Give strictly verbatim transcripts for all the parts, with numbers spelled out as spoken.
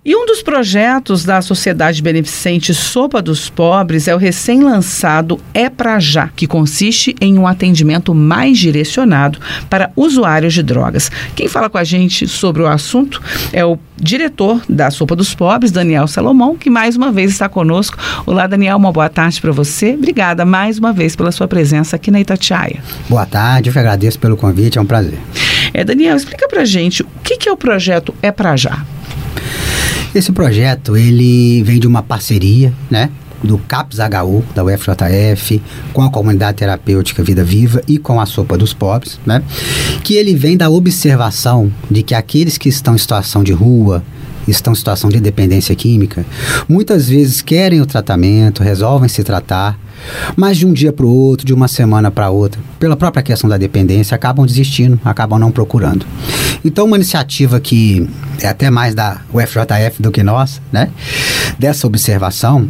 E um dos projetos da Sociedade Beneficente Sopa dos Pobres é o recém-lançado É Pra Já, que consiste em um atendimento mais direcionado para usuários de drogas. Quem fala com a gente sobre o assunto é o diretor da Sopa dos Pobres, Daniel Salomão, que mais uma vez está conosco. Olá, Daniel, uma boa tarde para você. Obrigada mais uma vez pela sua presença aqui na Itatiaia. Boa tarde, eu que agradeço pelo convite, é um prazer. É, Daniel, explica pra gente o que, que é o projeto É Pra Já. Esse projeto, ele vem de uma parceria, né, do CAPS H U, da U F J F, com a Comunidade Terapêutica Vida Viva e com a Sopa dos Pobres, né, que ele vem da observação de que aqueles que estão em situação de rua, estão em situação de dependência química, muitas vezes querem o tratamento, resolvem se tratar, mas de um dia para o outro, de uma semana para outra, pela própria questão da dependência, acabam desistindo, acabam não procurando. Então, uma iniciativa que é até mais da U F J F do que nossa, né, dessa observação,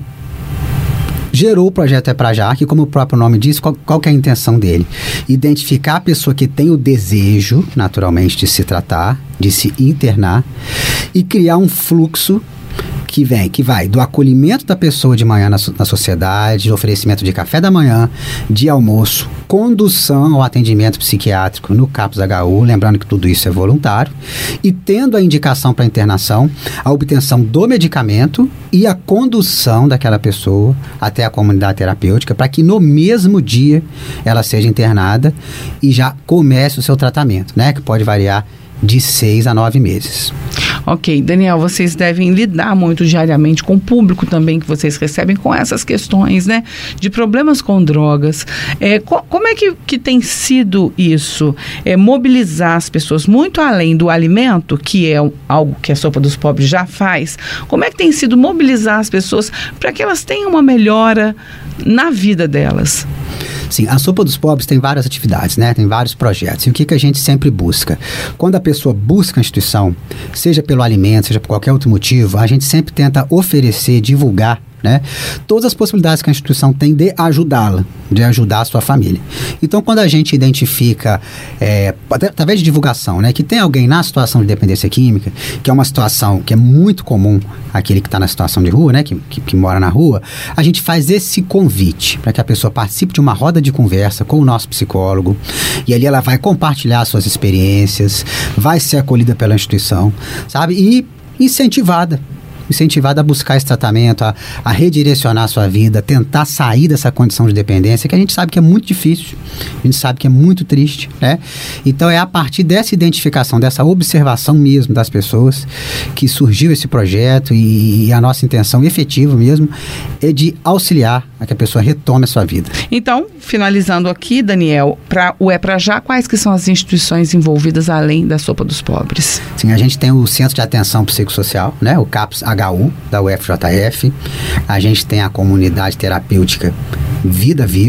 gerou o projeto É Pra Já, que, como o próprio nome diz, qual, qual que é a intenção dele? Identificar a pessoa que tem o desejo, naturalmente, de se tratar, de se internar, e criar um fluxo que vem, que vai do acolhimento da pessoa de manhã na, na sociedade, oferecimento de café da manhã, de almoço, condução ao atendimento psiquiátrico no CAPS H U, lembrando que tudo isso é voluntário, e tendo a indicação para internação, a obtenção do medicamento e a condução daquela pessoa até a comunidade terapêutica, para que no mesmo dia ela seja internada e já comece o seu tratamento, né, que pode variar de seis a nove meses. Ok, Daniel, vocês devem lidar muito diariamente com o público também que vocês recebem com essas questões, né, de problemas com drogas. É, co- como é que, que tem sido isso? É, mobilizar as pessoas muito além do alimento, que é algo que a Sopa dos Pobres já faz. Como é que tem sido mobilizar as pessoas para que elas tenham uma melhora na vida delas? Sim, a Sopa dos Pobres tem várias atividades, né? Tem vários projetos. E o que, que a gente sempre busca? Quando a pessoa busca a instituição, seja pelo alimento, seja por qualquer outro motivo, a gente sempre tenta oferecer, divulgar, né, todas as possibilidades que a instituição tem de ajudá-la, de ajudar a sua família. Então, quando a gente identifica, é, através de divulgação, né, que tem alguém na situação de dependência química, que é uma situação que é muito comum, aquele que está na situação de rua, né, que, que, que mora na rua, a gente faz esse convite para que a pessoa participe de uma roda de conversa com o nosso psicólogo, e ali ela vai compartilhar suas experiências, vai ser acolhida pela instituição, sabe, e incentivada. incentivada a buscar esse tratamento, a, a redirecionar a sua vida, tentar sair dessa condição de dependência, que a gente sabe que é muito difícil, a gente sabe que é muito triste, né? Então é a partir dessa identificação, dessa observação mesmo das pessoas, que surgiu esse projeto, e, e a nossa intenção efetiva mesmo é de auxiliar a que a pessoa retome a sua vida. Então, finalizando aqui, Daniel, para o É Pra Já, quais que são as instituições envolvidas além da Sopa dos Pobres? Sim, a gente tem o Centro de Atenção Psicossocial, né, o CAPS H U, da U F J F. A gente tem a Comunidade Terapêutica Vida Viva.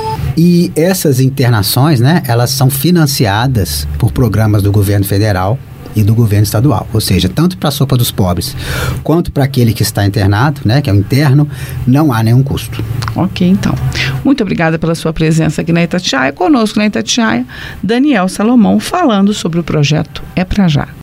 E essas internações, né, elas são financiadas por programas do governo federal e do governo estadual, ou seja, tanto para a Sopa dos Pobres quanto para aquele que está internado, né, que é o interno, não há nenhum custo. Ok, então. Muito obrigada pela sua presença aqui na Itatiaia. Conosco na Itatiaia, Daniel Salomão, falando sobre o projeto É Pra Já.